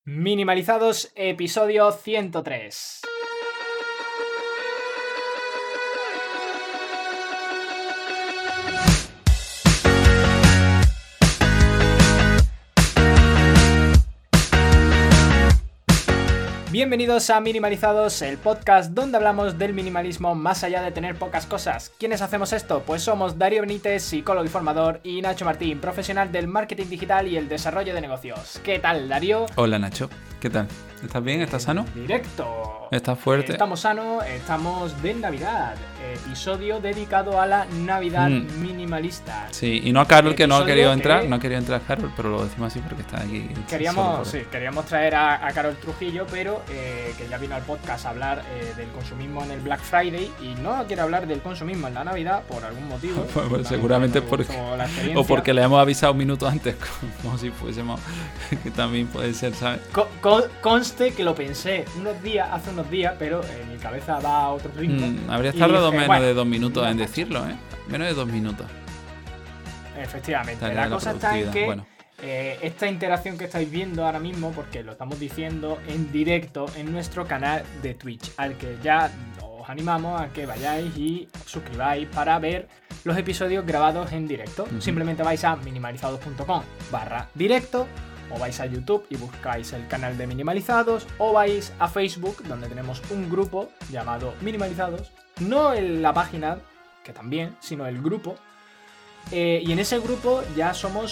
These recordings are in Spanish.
Minimalizados, episodio 103. Bienvenidos a Minimalizados, el podcast donde hablamos del minimalismo más allá de tener pocas cosas. ¿Quiénes hacemos esto? Pues somos Darío Benítez, psicólogo y formador, y Nacho Martín, profesional del marketing digital y el desarrollo de negocios. ¿Qué tal, Darío? Hola, Nacho. ¿Qué tal? ¿Estás bien? ¿Estás sano? Directo. ¿Estás fuerte? Estamos sanos, estamos de Navidad. Episodio dedicado a la Navidad minimalista. Sí, y no a Carol, que no ha querido entrar. que- No ha querido entrar Carol, pero lo decimos así porque está aquí. Queríamos traer a Carol Trujillo, pero que ya vino al podcast a hablar del consumismo en el Black Friday y no quiere hablar del consumismo en la Navidad por algún motivo. Pues seguramente o porque le hemos avisado un minuto antes, como si fuésemos, que también puede ser, ¿sabes? Conste que lo pensé hace unos días, pero en mi cabeza va a otro ritmo. Habrías Y tardado dije, menos bueno, de 2 minutos no en pasa. decirlo, ¿eh? Menos de 2 minutos. Efectivamente, Tarea de la la cosa está en productividad. que Bueno. esta interacción que estáis viendo ahora mismo, porque lo estamos diciendo en directo en nuestro canal de Twitch, al que ya os animamos a que vayáis y suscribáis para ver los episodios grabados en directo. Simplemente vais a minimalizados.com/directo, o vais a YouTube y buscáis el canal de Minimalizados, o vais a Facebook, donde tenemos un grupo llamado Minimalizados, no en la página, que también, sino el grupo. Y en ese grupo ya somos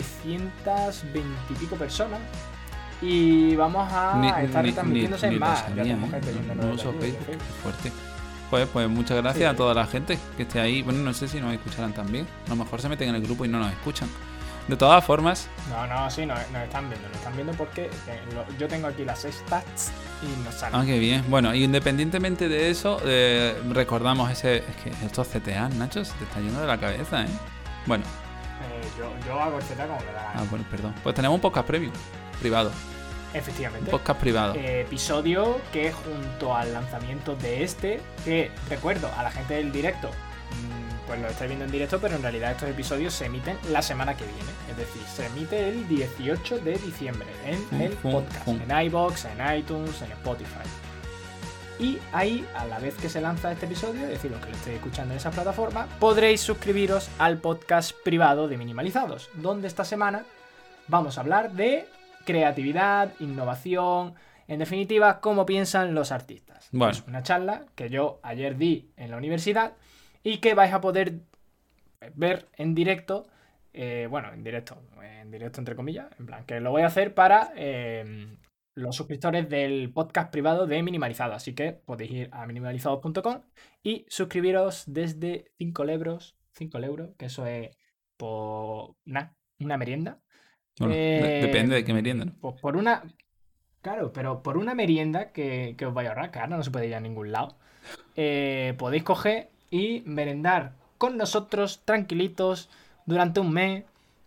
920 y pico personas. Y vamos a estar retransmitiéndose en más. Ya tenemos gente viéndonos No desde uso allí, Facebook, desde qué fuerte. Pues muchas gracias Sí. a toda la gente que esté ahí. Bueno, no sé si nos escucharán también. A lo mejor se meten en el grupo y no nos escuchan. De todas formas, Sí, nos están viendo porque yo tengo aquí las stats y nos salen. qué bien. Bueno, independientemente de eso, recordamos es que estos CTA, Nacho, se te está yendo de la cabeza, ¿eh? Bueno, Yo hago etcétera como me da la gana. bueno, perdón. Pues tenemos un podcast premium, privado. Efectivamente. Podcast privado. Episodio que junto al lanzamiento de que recuerdo a la gente del directo, pues lo estáis viendo en directo, pero en realidad estos episodios se emiten la semana que viene. Es decir, se emite el 18 de diciembre en el podcast, en iVoox, en iTunes, en Spotify. Y ahí, a la vez que se lanza este episodio, es decir, los que lo estéis escuchando en esa plataforma, podréis suscribiros al podcast privado de Minimalizados, donde esta semana vamos a hablar de creatividad, innovación, en definitiva, cómo piensan los artistas. Bueno. Es una charla que yo ayer di en la universidad y que vais a poder ver en directo, en directo entre comillas, en plan, que lo voy a hacer para los suscriptores del podcast privado de Minimalizado, así que podéis ir a minimalizados.com y suscribiros desde 5 euros, que eso es por una merienda. Bueno, depende de qué merienda, ¿no? Pues por una... Claro, pero por una merienda que os vaya a ahorrar, que ahora no se puede ir a ningún lado, podéis coger y merendar con nosotros tranquilitos durante un mes,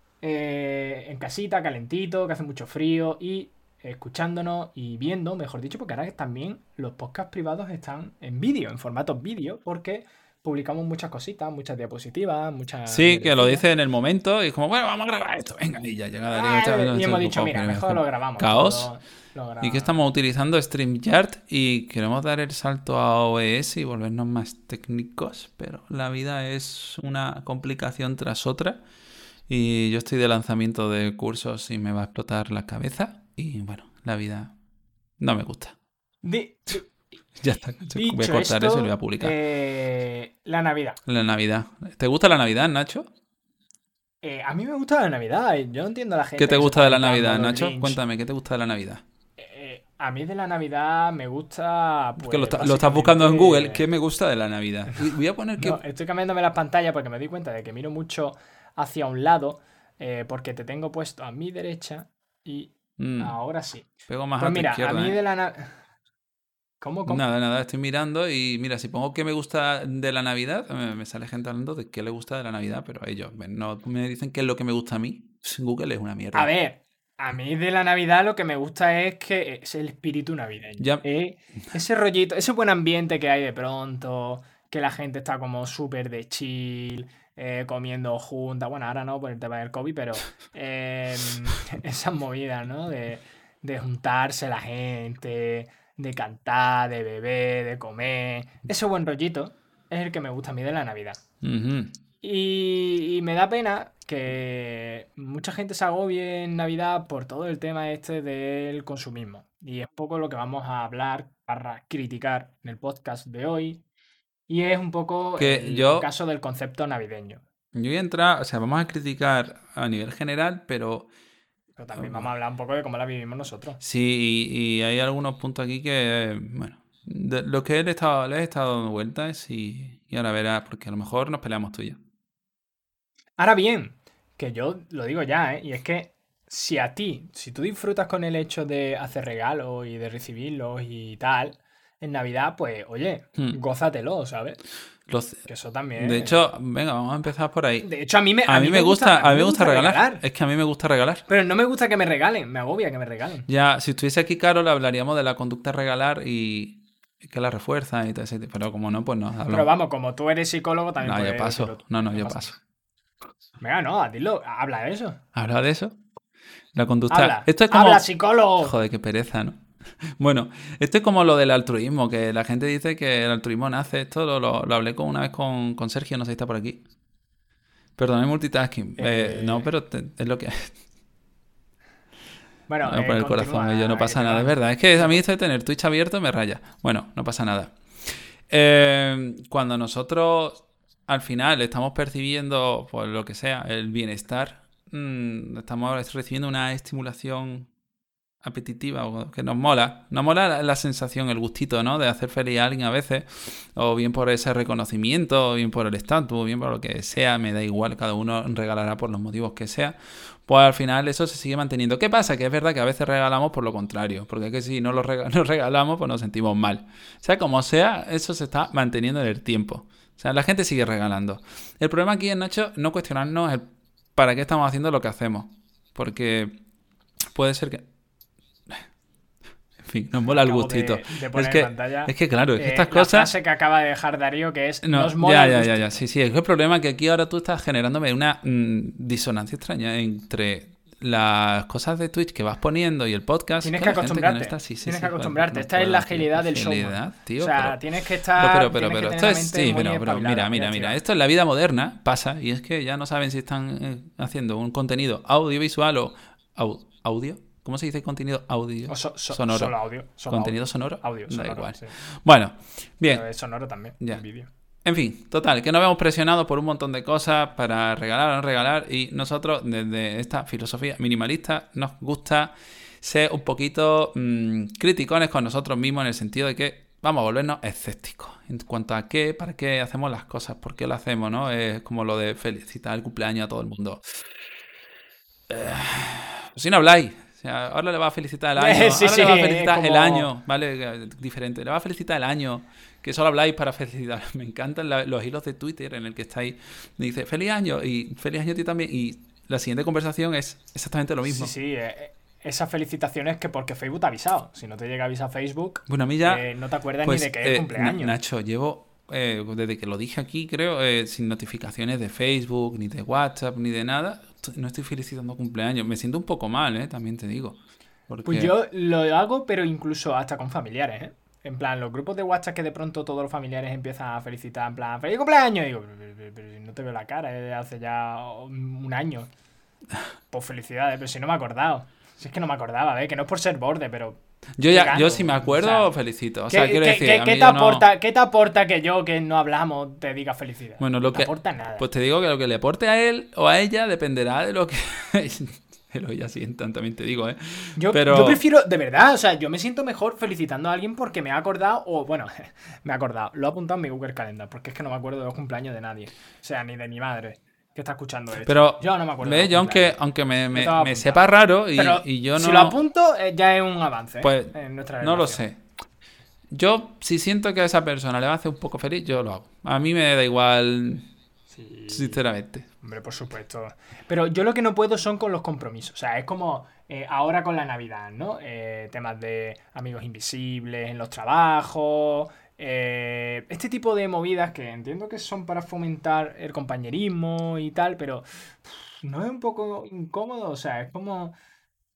en casita, calentito, que hace mucho frío, y escuchándonos y viendo, mejor dicho, porque ahora también los podcasts privados están en vídeo, en formato vídeo, porque publicamos muchas cositas, muchas diapositivas, muchas... Sí, que lo dice en el momento y es como, bueno, vamos a grabar esto, venga, y ya llega Darío. y hemos dicho, mira, mejor lo grabamos. Caos. Lo grabamos. Y que estamos utilizando StreamYard y queremos dar el salto a OBS y volvernos más técnicos, pero la vida es una complicación tras otra y yo estoy de lanzamiento de cursos y me va a explotar la cabeza y bueno, la vida no me gusta. Ya está, voy a cortar eso y lo voy a publicar. La Navidad. La Navidad. ¿Te gusta la Navidad, Nacho? A mí me gusta la Navidad. Yo no entiendo a la gente. ¿Qué te que gusta se de la pone Navidad, modo Nacho? Grinch. Cuéntame, ¿qué te gusta de la Navidad? A mí de la Navidad me gusta... Porque Pues, lo estás buscando en básicamente- Google. ¿Qué me gusta de la Navidad? Y voy a poner que... No, estoy cambiándome las pantallas porque me doy cuenta de que miro mucho hacia un lado, porque te tengo puesto a mi derecha y ahora sí. Pego más Pues a tu mira, izquierda, a mí ¿eh? de la... ¿Cómo? Nada, estoy mirando y mira, si pongo qué me gusta de la Navidad, me sale gente hablando de qué le gusta de la Navidad, pero ellos no me dicen qué es lo que me gusta a mí. Google es una mierda. A ver, a mí de la Navidad lo que me gusta es que es el espíritu navideño. Ya. Ese rollito, ese buen ambiente que hay de pronto, que la gente está como súper de chill, comiendo juntas. Bueno, ahora no por el tema del COVID, pero esas movidas, ¿no? de juntarse la gente, de cantar, de beber, de comer. Ese buen rollito es el que me gusta a mí de la Navidad. Ujú. Y me da pena que mucha gente se agobie en Navidad por todo el tema este del consumismo. Y es poco lo que vamos a hablar para criticar en el podcast de hoy. Y es un poco Que el caso del concepto navideño. yo voy a entrar, o sea, vamos a criticar a nivel general, pero Pero también vamos a hablar un poco de cómo la vivimos nosotros. sí, y hay algunos puntos aquí que, bueno, de lo que le he estado dando vueltas y ahora verás, porque a lo mejor nos peleamos tú y yo. Ahora bien, que yo lo digo ya, ¿eh? Y es que si tú disfrutas con el hecho de hacer regalos y de recibirlos y tal, en Navidad, pues, oye, Hmm. gózatelo, ¿sabes? Los- Que eso también. de hecho, venga, vamos a empezar por ahí. De hecho, a mí me gusta, a mí me gusta regalar. Es que a mí me gusta regalar. Pero no me gusta que me regalen, me agobia que me regalen. Ya, si estuviese aquí Carol, hablaríamos de la conducta regalar y que la refuerza y todo ese tipo. Pero como no, pues no. Pero Hablamos. vamos, como tú eres psicólogo, también No, puedes yo paso. decirlo tú. No, ¿Qué yo pasa? paso. Venga, no, dilo, habla de eso. ¿Habla de eso? La conducta. Habla, Esto es como. habla, psicólogo. Joder, qué pereza, ¿no? Bueno, esto es como lo del altruismo, que la gente dice que el altruismo nace. Esto lo hablé una vez con Sergio, no sé si está por aquí. Perdón, es multitasking. No, pero es lo que. Bueno, No, por el corazón, yo no pasa nada, es verdad. Es que a mí esto de tener Twitch abierto me raya. Bueno, no pasa nada. Cuando nosotros al final estamos percibiendo, pues lo que sea, el bienestar, estamos recibiendo una estimulación apetitiva o que nos mola. Nos mola la sensación, el gustito, ¿no? De hacer feliz a alguien a veces, o bien por ese reconocimiento, o bien por el estatus, o bien por lo que sea, me da igual, cada uno regalará por los motivos que sea. Pues al final eso se sigue manteniendo. ¿Qué pasa? Que es verdad que a veces regalamos por lo contrario, porque es que si no nos regalamos, pues nos sentimos mal. Sea como sea, eso se está manteniendo en el tiempo. O sea, la gente sigue regalando. El problema aquí es, Nacho, no cuestionarnos el para qué estamos haciendo lo que hacemos. Porque puede ser que... En fin, nos mola el gustito. De poner es, que, en pantalla, es que claro, es que estas la cosas... frase que acaba de dejar Darío, que es No, nos mola el gustito. ya. Sí, es que el problema es que aquí ahora tú estás generándome una disonancia extraña entre las cosas de Twitch que vas poniendo y el podcast. Tienes que acostumbrarte. Tienes que acostumbrarte. Esta es la agilidad del show. Tío, o sea, tienes que estar. Pero esto es. Sí, pero mira. Esto en la vida moderna pasa y es que ya no saben si están haciendo un contenido audiovisual o audio. ¿Cómo se dice contenido audio? Sonoro. Solo audio. ¿Contenido sonoro? Audio, da sonoro, igual. Sí. Bueno, bien. Pero es sonoro también, Ya. el vídeo. En fin, total, que nos vemos presionados por un montón de cosas para regalar o no regalar y nosotros desde esta filosofía minimalista nos gusta ser un poquito criticones con nosotros mismos en el sentido de que vamos a volvernos escépticos en cuanto a qué, para qué hacemos las cosas, por qué lo hacemos, ¿no? Es como lo de felicitar el cumpleaños a todo el mundo. Si no habláis. O sea, ahora le va a felicitar el año. Sí, ahora le va a felicitar como... el año, ¿vale? Diferente. Le va a felicitar el año. Que solo habláis para felicitar. Me encantan los hilos de Twitter en el que estáis. Me dice, feliz año. Y feliz año a ti también. Y la siguiente conversación es exactamente lo mismo. Sí. Esas felicitaciones que porque Facebook te ha avisado. Si no te llega a avisar Facebook, bueno, a mí ya, no te acuerdas pues, ni de que es cumpleaños. Nacho, llevo, desde que lo dije aquí, creo, sin notificaciones de Facebook, ni de WhatsApp, ni de nada. No estoy felicitando cumpleaños. Me siento un poco mal, también te digo. Porque... Pues yo lo hago, pero incluso hasta con familiares, ¿eh? En plan, los grupos de WhatsApp que de pronto todos los familiares empiezan a felicitar, en plan, ¡feliz cumpleaños! Y digo, pero si no te veo la cara, desde hace ya un año. Pues felicidades, pero si no me he acordado. Si es que no me acordaba, ¿ves? Que no es por ser borde, pero... Yo si me acuerdo, felicito. O sea, quiero decir, ¿qué te aporta que yo, que no hablamos, te diga felicidad? Bueno, no te aporta nada. Pues te digo que lo que le aporte a él o a ella dependerá de lo que... Pero ya sientan, también te digo, Yo prefiero, de verdad, o sea, yo me siento mejor felicitando a alguien porque me ha acordado, o bueno, me ha acordado, lo he apuntado en mi Google Calendar, porque es que no me acuerdo de los cumpleaños de nadie. O sea, ni de mi madre, que está escuchando esto. Pero, yo no me acuerdo. Yo aunque me sepa raro y yo no... Si lo apunto, ya es un avance, pues, en nuestra no lo sé. Yo, si siento que a esa persona le va a hacer un poco feliz, yo lo hago. A mí me da igual... Sí. Sinceramente. Hombre, por supuesto. Pero yo lo que no puedo son con los compromisos. O sea, es como ahora con la Navidad, ¿no? Temas de amigos invisibles en los trabajos. Este tipo de movidas que entiendo que son para fomentar el compañerismo y tal, pero ¿no es un poco incómodo? O sea, es como...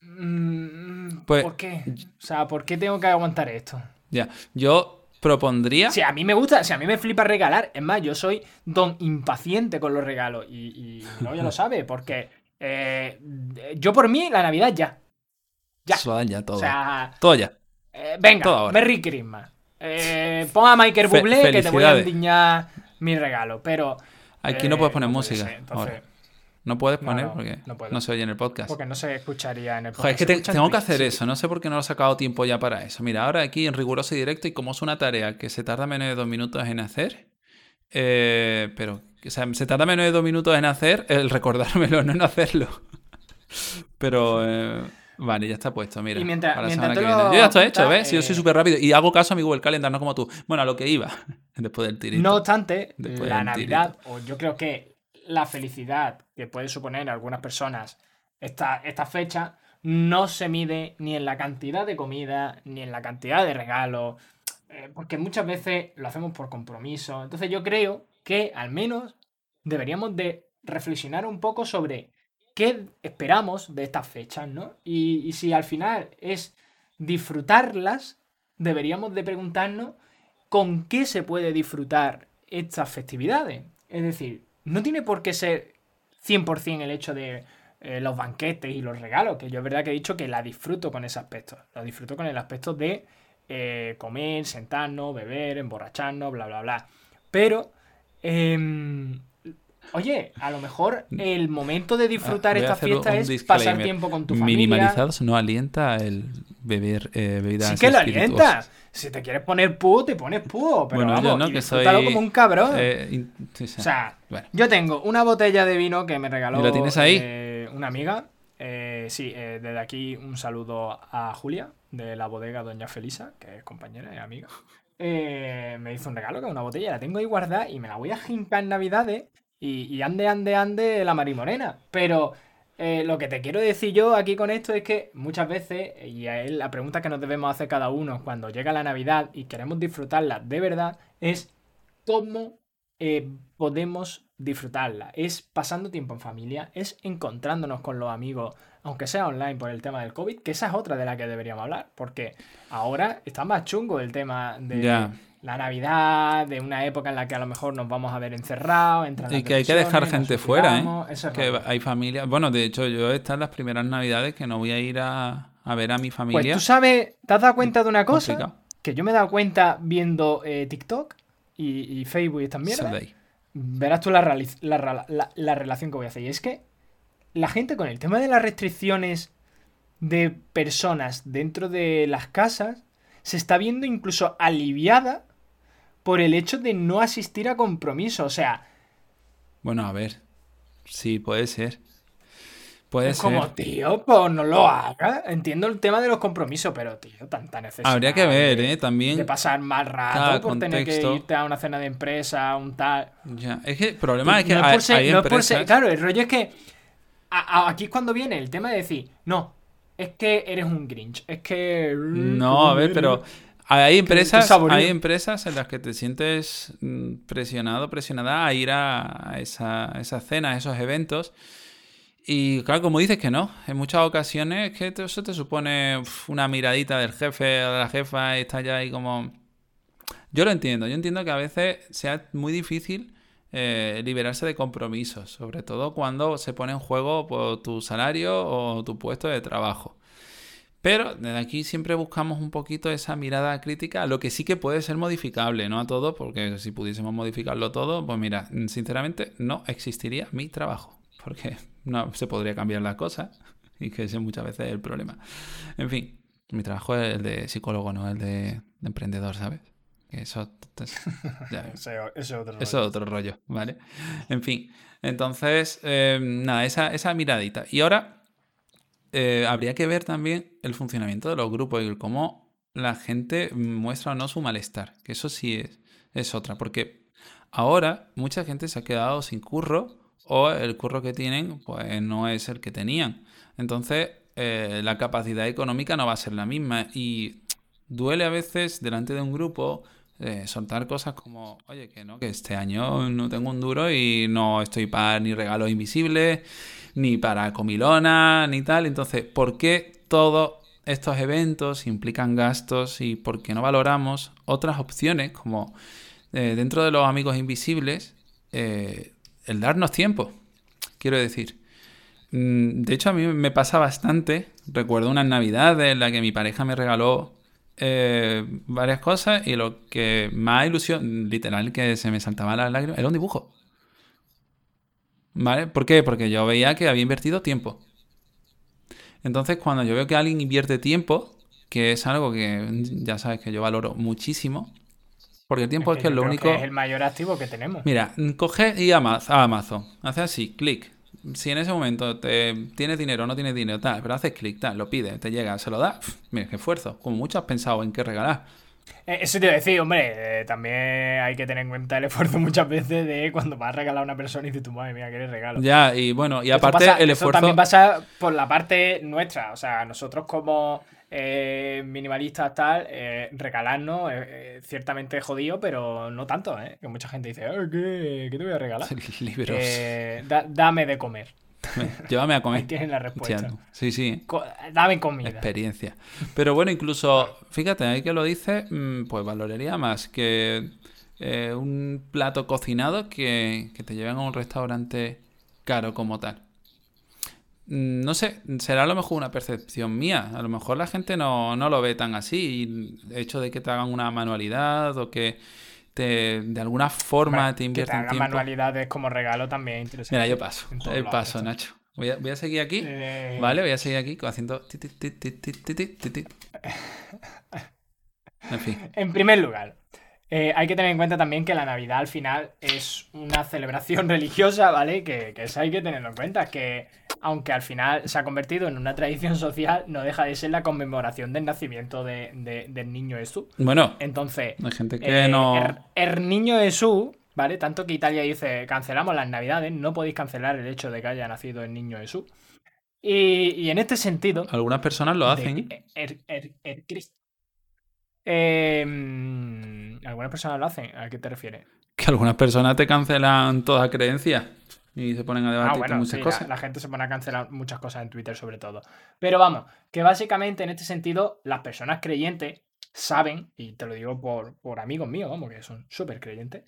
Pues, ¿Por qué? O sea, ¿por qué tengo que aguantar esto? ya, yo propondría... Si a mí me gusta, si a mí me flipa regalar, es más, yo soy don impaciente con los regalos y mi novia lo sabe, porque yo por mí la Navidad ya. Ya. Ya, O todo. sea, Todo ya. Todo venga, ahora. Merry Christmas. Pon a Michael Bublé que te voy a Felicidades. endiñar mi regalo, pero Aquí no puedes poner no puede música ser, entonces... ahora. No puedes No, poner porque no puedo. no se oye en el podcast. Porque no se escucharía en el Joder, es podcast. que Se escucha en tengo que Twitch, hacer sí. eso. No sé por qué no lo he sacado tiempo ya para eso. Mira, ahora aquí en riguroso y directo, y como es una tarea que se tarda menos de 2 minutos en hacer, pero, o sea, se tarda menos de 2 minutos en hacer el recordármelo, no en hacerlo. Pero, vale, ya está puesto, mira. Y mientras- para la mientras semana que tú viene. lo Yo ya estoy hecho, apuntas, ¿ves? Si yo soy súper rápido. Y hago caso a mi Google Calendar, no como tú. Bueno, a lo que iba. Después del tirito. No obstante, Después la del Navidad, o yo creo que la felicidad que puede suponer en algunas personas esta fecha, no se mide ni en la cantidad de comida, ni en la cantidad de regalos, porque muchas veces lo hacemos por compromiso. Entonces yo creo que al menos deberíamos de reflexionar un poco sobre qué esperamos de estas fechas, ¿no? Y si al final es disfrutarlas, deberíamos de preguntarnos con qué se puede disfrutar estas festividades. Es decir, no tiene por qué ser 100% el hecho de los banquetes y los regalos, que yo es verdad que he dicho que la disfruto con ese aspecto. Lo disfruto con el aspecto de comer, sentarnos, beber, emborracharnos, bla, bla, bla. Pero, oye, a lo mejor el momento de disfrutar Voy a esta hacer fiesta un es disclaimer. pasar tiempo con tu familia. Minimalizados no alienta el beber bebidas Sí que lo espirituosas. alientas. Si te quieres poner púo, te pones púo. Pero Bueno, vamos, yo no, y que disfrútalo soy... como un cabrón. Sí, sí. O sea, Bueno. yo tengo una botella de vino que me regaló ¿Y lo tienes ahí? una amiga. Sí, desde aquí un saludo a Julia, de la bodega Doña Felisa, que es compañera y amiga. Me hizo un regalo, que es una botella, la tengo ahí guardada y me la voy a jincar en Navidades y ande la marimorena. Pero lo que te quiero decir yo aquí con esto es que muchas veces, y es la pregunta que nos debemos hacer cada uno cuando llega la Navidad y queremos disfrutarla de verdad, es cómo podemos disfrutarla. Es pasando tiempo en familia, es encontrándonos con los amigos, aunque sea online por el tema del COVID, que esa es otra de la que deberíamos hablar, porque ahora está más chungo el tema de Ya. la Navidad, de una época en la que a lo mejor nos vamos a ver encerrados, entran Y las que hay que dejar decisiones, gente nos fuera, suicidamos, eso es Que raro. hay familias... Bueno, de hecho, yo estas las primeras Navidades que no voy a ir a ver a mi Pues familia. tú sabes, ¿te has dado cuenta de una cosa? Complicado. Que yo me he dado cuenta viendo TikTok y Facebook y estas Sal de mierdas. ahí. Verás tú la relación que voy a hacer. Y es que la gente con el tema de las restricciones de personas dentro de las casas se está viendo incluso aliviada por el hecho de no asistir a compromisos. O sea, Bueno, a ver. Sí, puede ser. Puede es ser. como, tío, pues no lo hagas. Entiendo el tema de los compromisos, pero, tío, tanta necesidad Habría que ver, de También. pasar mal rato Cada por tener que contexto. irte a una cena de empresa, un tal. Ya. Es que el problema es que No es por ser- hay no es por empresas... ser- claro, el rollo es que aquí es cuando viene el tema de decir, no, es que eres un Grinch, es que... No, a ver, pero hay qué empresas, saboreo. hay empresas en las que te sientes presionada a ir a esa cena, a esos eventos. Y claro, como dices que no, en muchas ocasiones es que eso te supone una miradita del jefe o de la jefa y está ya ahí como... Yo entiendo que a veces sea muy difícil liberarse de compromisos, sobre todo cuando se pone en juego pues, tu salario o tu puesto de trabajo. Pero desde aquí siempre buscamos un poquito esa mirada crítica a lo que sí que puede ser modificable, no a todo, porque si pudiésemos modificarlo todo, pues mira, sinceramente no existiría mi trabajo, porque no se podría cambiar las cosas y que ese muchas veces es el problema. En fin, mi trabajo es el de psicólogo, no el de emprendedor, ¿sabes? Que eso ya, Ese es otro rollo. eso es otro rollo, ¿vale? En fin, entonces, nada, esa miradita. Y ahora habría que ver también el funcionamiento de los grupos y cómo la gente muestra o no su malestar, que eso sí es otra, porque ahora mucha gente se ha quedado sin curro o el curro que tienen pues no es el que tenían. Entonces, la capacidad económica no va a ser la misma y duele a veces delante de un grupo soltar cosas como, oye, que no, que este año no tengo un duro y no estoy para ni regalos invisibles, ni para comilona, ni tal. Entonces, ¿por qué todos estos eventos implican gastos y por qué no valoramos otras opciones como dentro de los amigos invisibles, el darnos tiempo? Quiero decir, de hecho a mí me pasa bastante. Recuerdo unas navidades en las que mi pareja me regaló varias cosas y lo que más ilusión, literal, que se me saltaban las lágrimas, era un dibujo. ¿Vale? ¿Por qué? Porque yo veía que había invertido tiempo. Entonces, cuando yo veo que alguien invierte tiempo, que es algo que ya sabes que yo valoro muchísimo, porque el Es tiempo es que que es yo lo creo que es único. el mayor activo que tenemos. Mira, coge y a Amazon, hace así, clic. Si en ese momento tienes dinero o no tienes dinero, tal, pero haces clic, tal, lo pides, te llega, se lo da, mira, qué esfuerzo. Como mucho has pensado en qué regalar. Eso te iba a decir, hombre, también hay que tener en cuenta el esfuerzo muchas veces de cuando vas a regalar a una persona y dices, tu madre mía, qué regalo. Ya, y bueno, y Eso aparte pasa, el eso esfuerzo. también pasa por la parte nuestra. O sea, nosotros como minimalistas tal, regalarnos ciertamente jodido, pero no tanto, ¿eh? Que mucha gente dice, ¿qué te voy a regalar? Libros. Dame de comer. Llévame a comer. Ahí tienes la respuesta. Hostia, sí, sí. Dame comida. Experiencia. Pero bueno, incluso, fíjate, ahí que lo dices, pues valoraría más que un plato cocinado que te lleven a un restaurante caro como tal. No sé, será a lo mejor una percepción mía. A lo mejor la gente no lo ve tan así. Y el hecho de que te hagan una manualidad o que de alguna forma Hombre, te que te invierten hagan tiempo. manualidades como regalo también es interesante. Mira, yo paso. En todos lados, Paso, ¿sabes? Nacho. Voy a seguir aquí. Eh, Vale, voy a seguir aquí haciendo. En fin. En primer lugar, hay que tener en cuenta también que la Navidad al final es una celebración religiosa, ¿vale? Que eso hay que tenerlo en cuenta, que aunque al final se ha convertido en una tradición social, no deja de ser la conmemoración del nacimiento del niño Jesús. Bueno, Entonces, hay gente que no. el niño Jesús, ¿vale? Tanto que Italia dice, cancelamos las Navidades, no podéis cancelar el hecho de que haya nacido el niño Jesús. Y en este sentido, Algunas personas lo hacen. el Cristo. Algunas personas lo hacen. ¿A qué te refieres? Que algunas personas te cancelan toda creencia y se ponen a debatir Bueno, muchas sí, cosas. la gente se pone a cancelar muchas cosas en Twitter sobre todo. Pero vamos, que básicamente en este sentido las personas creyentes saben, y te lo digo por amigos míos, vamos, que son súper creyentes,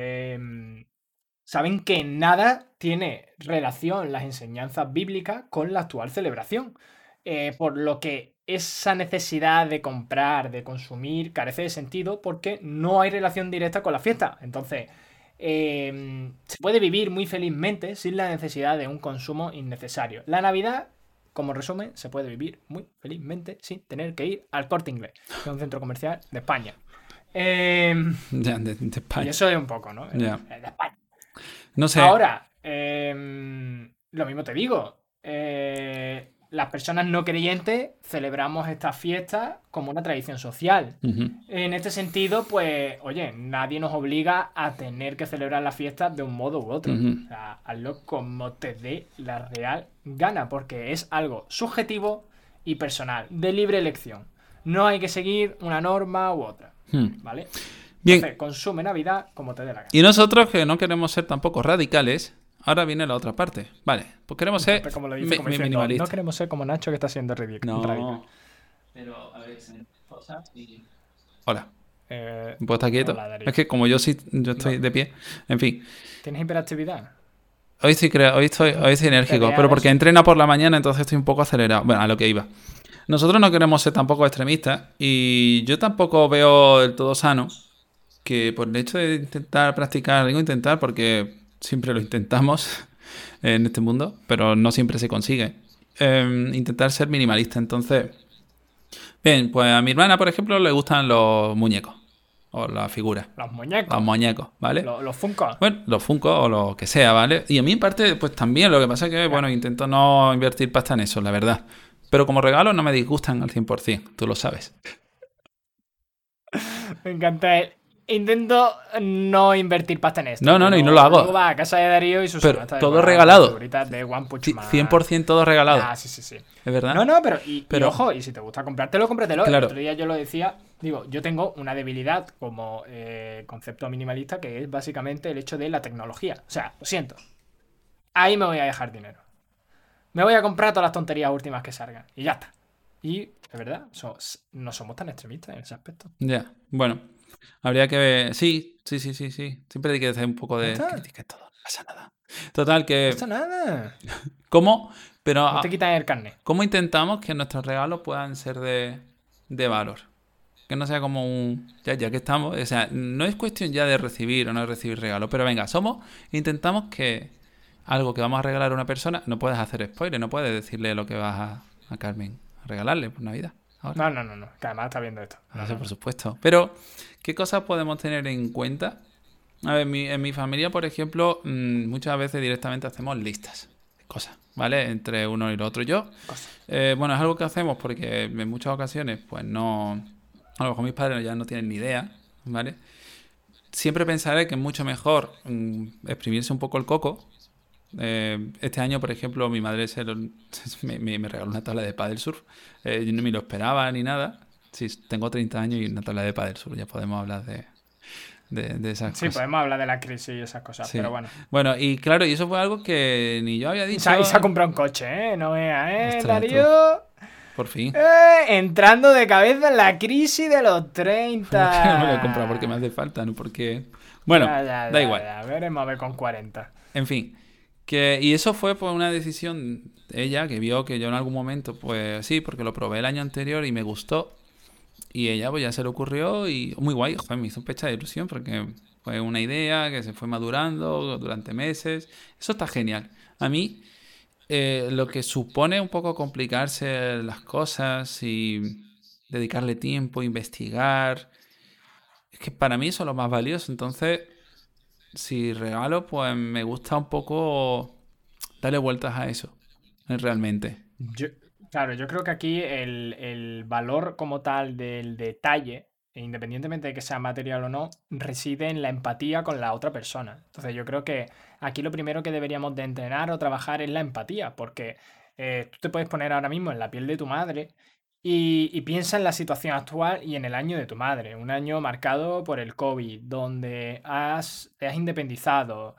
saben que nada tiene relación las enseñanzas bíblicas con la actual celebración. Por lo que esa necesidad de comprar, de consumir, carece de sentido porque no hay relación directa con la fiesta. Entonces, se puede vivir muy felizmente sin la necesidad de un consumo innecesario. La Navidad, como resumen, se puede vivir muy felizmente sin tener que ir al Corte Inglés, que es un centro comercial de España. Ya, de Y España. eso es un poco, ¿no? Ya. De España. No sé. Ahora, lo mismo te digo. Las personas no creyentes celebramos estas fiestas como una tradición social. Ujú. En este sentido, pues, oye, nadie nos obliga a tener que celebrar las fiestas de un modo u otro. Ujú. O sea, hazlo como te dé la real gana, porque es algo subjetivo y personal, de libre elección. No hay que seguir una norma u otra, ¿vale? Bien. Entonces, consume Navidad como te dé la gana. Y nosotros, que no queremos ser tampoco radicales, ahora viene la otra parte. Vale, pues queremos ser Como lo dice, como diciendo, minimalistas. no queremos ser como Nacho que está siendo ridículo. No. Pero, a ver, cosas y... Hola. ¿Puedo estar quieto? Hola, Darío. Es que como yo estoy de pie. En fin. ¿Tienes hiperactividad? Hoy estoy enérgico, vea pero porque eso. entrena por la mañana, entonces estoy un poco acelerado. Bueno, a lo que iba. Nosotros no queremos ser tampoco extremistas y yo tampoco veo del todo sano que por el hecho de intentar practicar, digo intentar porque siempre lo intentamos en este mundo, pero no siempre se consigue, intentar ser minimalista. Entonces, bien, pues a mi hermana, por ejemplo, le gustan los muñecos o las figuras. Los muñecos. Los muñecos, ¿vale? Los Funko. Bueno, los Funko o lo que sea, ¿vale? Y a mí en parte, pues también, lo que pasa es que, bueno, intento no invertir pasta en eso, la verdad. Pero como regalo no me disgustan al 100%, tú lo sabes. Me encanta Intento no invertir pasta en esto. No, y no lo hago. Luego va a casa de Darío y sus Pero todo regalado. De One Punch Man. 100% todo regalado. Ah, sí. ¿Es verdad? No, pero ojo, y si te gusta comprártelo, cómpratelo. Claro. El otro día yo lo decía, digo, yo tengo una debilidad como concepto minimalista que es básicamente el hecho de la tecnología. O sea, lo siento. Ahí me voy a dejar dinero. Me voy a comprar todas las tonterías últimas que salgan. Y ya está. Y, de verdad, no somos tan extremistas en ese aspecto. Ya, bueno. Habría que ver. Sí. Siempre hay que hacer un poco de crítica y todo. No pasa nada. Total, que. No pasa nada. ¿Cómo? Pero. No te quitan el carnet. ¿Cómo intentamos que nuestros regalos puedan ser de valor? Que no sea como un. Ya que estamos. O sea, no es cuestión ya de recibir o no recibir regalos. Pero venga, intentamos que algo que vamos a regalar a una persona. No puedes hacer spoiler, no puedes decirle lo que vas a Carmen a regalarle por Navidad. Ahora. No. Que además está viendo esto. No, por supuesto. Pero, ¿qué cosas podemos tener en cuenta? A ver, en mi familia, por ejemplo, muchas veces directamente hacemos listas de cosas, ¿vale? Entre uno y el otro. Bueno, es algo que hacemos porque en muchas ocasiones, pues no. A lo mejor mis padres ya no tienen ni idea, ¿vale? Siempre pensaré que es mucho mejor exprimirse un poco el coco. Este año, por ejemplo, mi madre me regaló una tabla de pádel surf. Yo no me lo esperaba ni nada. Sí, tengo 30 años y una tabla de pádel surf. Ya podemos hablar de esas cosas. Sí, podemos hablar de la crisis y esas cosas, pero bueno. Bueno, y claro, y eso fue algo que ni yo había dicho. Y se ha comprado un coche, ¿eh? No veas, Ostras, Darío. Por fin. Entrando de cabeza en la crisis de los 30. ¿Por qué no me lo he comprado? Porque me hace falta, ¿no? Porque. Bueno, da igual. Ya, veremos a ver con 40. En fin. Y eso fue por una decisión de ella, que vio que yo en algún momento, pues sí, porque lo probé el año anterior y me gustó. Y ella pues ya se le ocurrió y muy guay, joder, me hizo un pecha de ilusión porque fue una idea que se fue madurando durante meses. Eso está genial. A mí, lo que supone un poco complicarse las cosas y dedicarle tiempo, investigar, es que para mí eso es lo más valioso. Entonces, si regalo, pues me gusta un poco darle vueltas a eso, realmente. Claro, yo creo que aquí el valor como tal del detalle, independientemente de que sea material o no, reside en la empatía con la otra persona. Entonces yo creo que aquí lo primero que deberíamos de entrenar o trabajar es la empatía, porque tú te puedes poner ahora mismo en la piel de tu madre y piensa en la situación actual y en el año de tu madre, un año marcado por el COVID, donde te has independizado.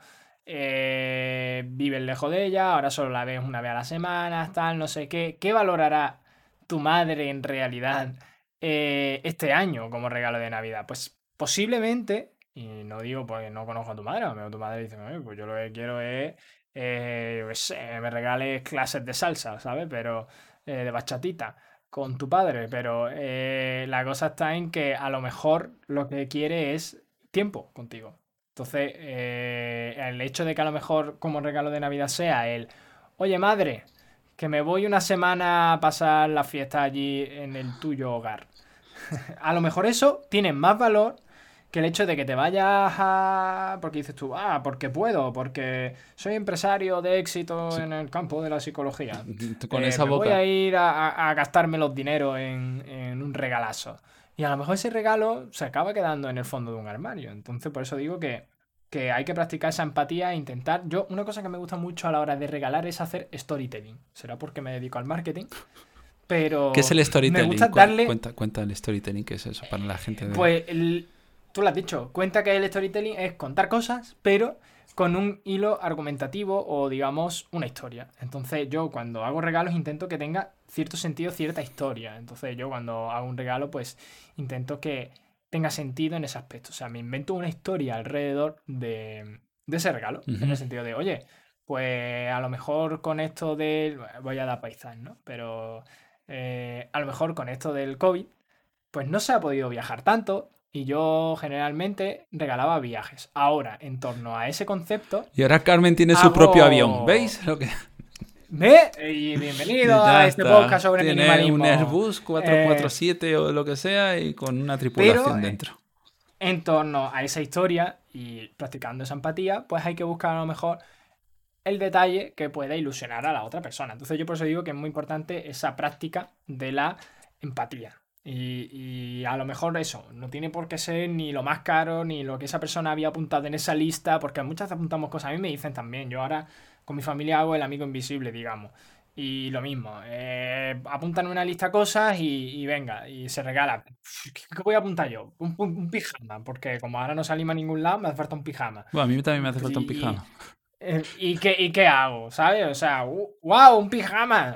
Vives lejos de ella, ahora solo la ves una vez a la semana, tal, no sé qué. ¿Qué valorará tu madre en realidad este año como regalo de Navidad? Pues posiblemente, y no digo porque no conozco a tu madre, a lo mejor tu madre dice, pues yo lo que quiero es, yo qué sé, me regales clases de salsa, ¿sabes? Pero de bachatita con tu padre, pero la cosa está en que a lo mejor lo que quiere es tiempo contigo. Entonces, el hecho de que a lo mejor como regalo de Navidad sea oye madre, que me voy una semana a pasar la fiesta allí en el tuyo hogar. A lo mejor eso tiene más valor que el hecho de que te vayas porque dices tú, porque puedo, porque soy empresario de éxito en el campo de la psicología. Con esa boca. Voy a ir a gastarme los dineros en un regalazo. Y a lo mejor ese regalo se acaba quedando en el fondo de un armario. Entonces, por eso digo que hay que practicar esa empatía e intentar. Una cosa que me gusta mucho a la hora de regalar es hacer storytelling. Será porque me dedico al marketing. Pero ¿qué es el storytelling? Me gusta darle. Cuenta el storytelling, ¿qué es eso para la gente? Pues tú lo has dicho. Cuenta que el storytelling es contar cosas, pero con un hilo argumentativo o, digamos, una historia. Entonces, yo cuando hago regalos intento que tenga cierto sentido, cierta historia. Entonces, yo cuando hago un regalo, pues intento que tenga sentido en ese aspecto. O sea, me invento una historia alrededor de ese regalo. En el sentido de, oye, pues a lo mejor con esto voy a dar paisas, ¿no? Pero a lo mejor con esto del COVID, pues no se ha podido viajar tanto. Y yo generalmente regalaba viajes. Ahora, en torno a ese concepto... Y ahora Carmen tiene su propio avión. ¿Veis? Y bienvenido a este podcast sobre minimalismo. Tiene un Airbus 447 o lo que sea y con una tripulación dentro. En torno a esa historia y practicando esa empatía, pues hay que buscar a lo mejor el detalle que pueda ilusionar a la otra persona. Entonces yo por eso digo que es muy importante esa práctica de la empatía. Y a lo mejor eso, no tiene por qué ser ni lo más caro, ni lo que esa persona había apuntado en esa lista, porque muchas veces apuntamos cosas. A mí me dicen también, yo ahora con mi familia hago el amigo invisible, digamos. Y lo mismo, apuntan una lista de cosas y venga, y se regala. ¿Qué voy a apuntar yo? Un pijama, porque como ahora no salimos a ningún lado, me hace falta un pijama. Bueno, a mí también me hace falta un Y, pijama. ¿y qué hago? ¿Sabes? O sea, ¡wow! ¡Un pijama!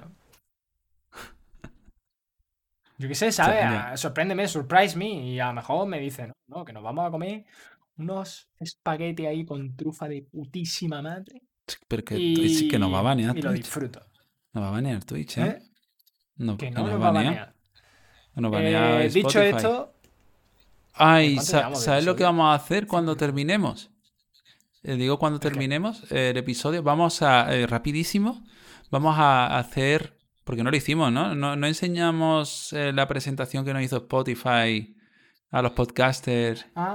Yo qué sé, ¿sabes? Ya. Sorpréndeme, surprise me. Y a lo mejor me dicen, no, que nos vamos a comer unos espaguetis ahí con trufa de putísima madre. Pero que Twitch sí que nos va a banear Y lo Twitch. disfruto. Nos va a banear Twitch, ¿eh? ¿Eh? No, Que que no nos nos va a banea. banear. Nos banea Spotify. Dicho esto, Ay, ¿cuánto llevamos de ¿sabes lo que episodio? vamos a hacer cuando terminemos? Digo cuando ¿El qué? terminemos el episodio, vamos a, rapidísimo, vamos a hacer, porque no lo hicimos, ¿no? No enseñamos la presentación que nos hizo Spotify a los podcasters. No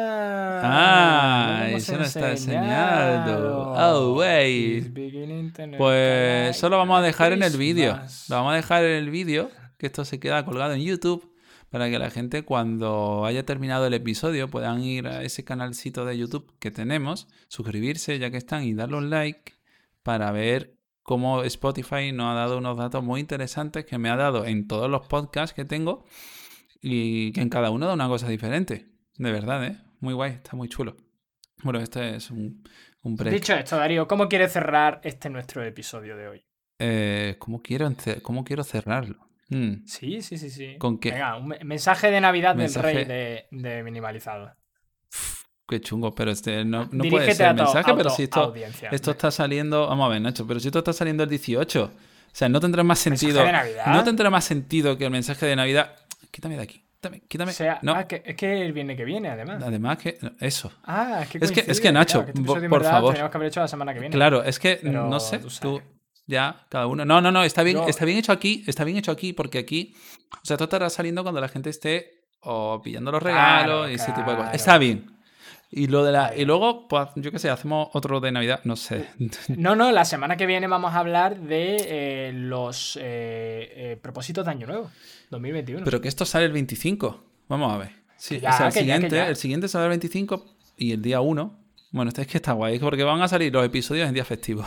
Ah, lo hemos eso no está enseñando. Oh, It's wait. beginning to look Pues like eso lo vamos a dejar en el vídeo. Christmas. Lo vamos a dejar en el vídeo, que esto se queda colgado en YouTube, para que la gente cuando haya terminado el episodio puedan ir a ese canalcito de YouTube que tenemos, suscribirse ya que están y darle un like para ver cómo Spotify nos ha dado unos datos muy interesantes que me ha dado en todos los podcasts que tengo y que en cada uno da una cosa diferente. De verdad, ¿eh? Muy guay, está muy chulo. Bueno, este es un break. Dicho esto, Darío, ¿cómo quieres cerrar nuestro episodio de hoy? ¿Cómo quiero cerrarlo? Sí. ¿Con qué? Venga, un mensaje de Navidad Mensaje- del rey de Minimalizado. Qué chungo, pero no puede Dirígete ser a tu mensaje, pero si audiencia. esto está saliendo... Vamos a ver, Nacho, pero si esto está saliendo el 18. O sea, no tendrá más ¿Mensaje sentido... de Navidad? No tendrá más sentido que el mensaje de Navidad... Quítame de aquí, quítame. O sea, No, es que el viernes que viene, además. además que... no, eso. Es que, Nacho, claro, que este episodio, en por verdad, favor. Teníamos que haber hecho la semana que viene. Claro, es que, Pero no sé, tú sabes. tú... Ya, cada uno... No, está bien, Yo- está bien hecho aquí, porque aquí... O sea, esto estará saliendo cuando la gente esté o pillando los regalos y ese tipo de cosas. claro. Está bien. Y lo de Está y bien. luego, pues, yo qué sé, hacemos otro de Navidad, no sé. No, la semana que viene vamos a hablar de los propósitos de Año Nuevo, 2021. Pero que esto sale el 25. Vamos a ver. Sí, Ya, o sea, que ya. el siguiente sale el 25 y el día 1. Bueno, es que está guay, porque van a salir los episodios en día festivo.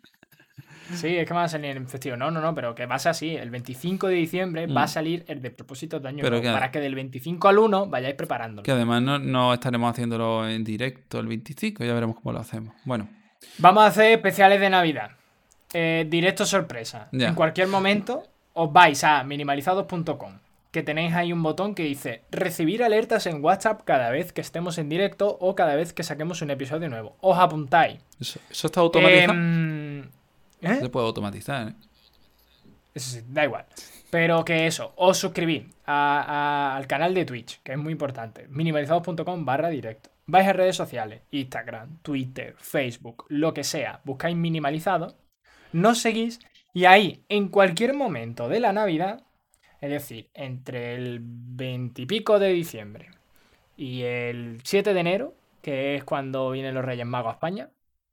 Sí, es que van a salir en festivo. No, pero que va a ser así. El 25 de diciembre va a salir el de propósitos de Año Pero Nuevo. Para que del 25 al 1 vayáis preparándolo. Que además no estaremos haciéndolo en directo el 25, ya veremos cómo lo hacemos. Bueno. Vamos a hacer especiales de Navidad. Directo sorpresa. Ya. En cualquier momento os vais a minimalizados.com, que tenéis ahí un botón que dice recibir alertas en WhatsApp cada vez que estemos en directo o cada vez que saquemos un episodio nuevo. Os apuntáis. Eso está automatizado. ¿Eh? Se puede automatizar, ¿eh? Eso sí, da igual. Pero que eso, os suscribís al canal de Twitch, que es muy importante. Minimalizados.com/directo. Vais a redes sociales, Instagram, Twitter, Facebook, lo que sea. Buscáis Minimalizados, nos seguís y ahí, en cualquier momento de la Navidad, es decir, entre el 20 y pico de diciembre y el 7 de enero, que es cuando vienen los Reyes Magos a España,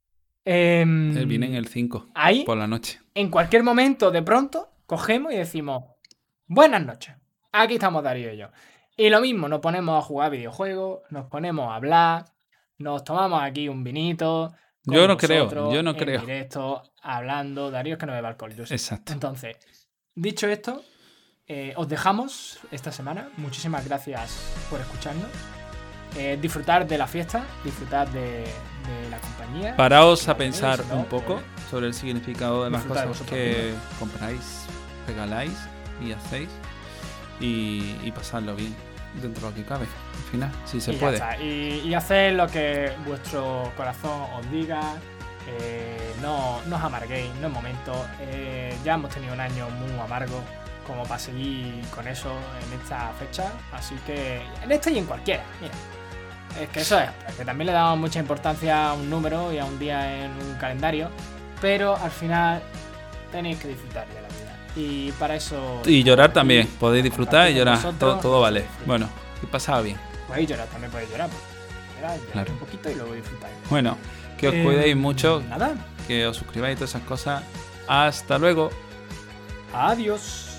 Él viene en el 5, ahí, por la noche. en cualquier momento, de pronto, cogemos y decimos buenas noches, aquí estamos Darío y yo. Y lo mismo, nos ponemos a jugar videojuegos, nos ponemos a hablar, nos tomamos aquí un vinito. Yo no creo. En directo, hablando. Darío es que no bebe alcohol, yo sé. Exacto. Entonces, dicho esto, os dejamos esta semana. Muchísimas gracias por escucharnos. Disfrutar de la fiesta, disfrutar de la compañía. Paraos a pensar Si no, un poco sobre el significado de las disfrutar de cosas vosotros que compráis, regaláis y hacéis y pasadlo bien dentro de lo que cabe. Al final, si se y puede. Ya está. Y haced lo que vuestro corazón os diga. No os amarguéis, no es momento. Ya hemos tenido un año muy amargo como para seguir con eso en esta fecha. Así que en esta y en cualquiera. Mira, es que eso es que también le damos mucha importancia a un número y a un día en un calendario. Pero al final tenéis que disfrutar de la vida. Y para eso... Y llorar también. Podéis disfrutar y llorar. Nosotros, Todo vale. disfrutar. Bueno, y pasaba bien. Podéis llorar, también podéis llorar. Llorar Claro. un poquito y luego disfrutáis. Bueno, que os cuidéis mucho, Nada. que os suscribáis y todas esas cosas. Hasta luego. Adiós.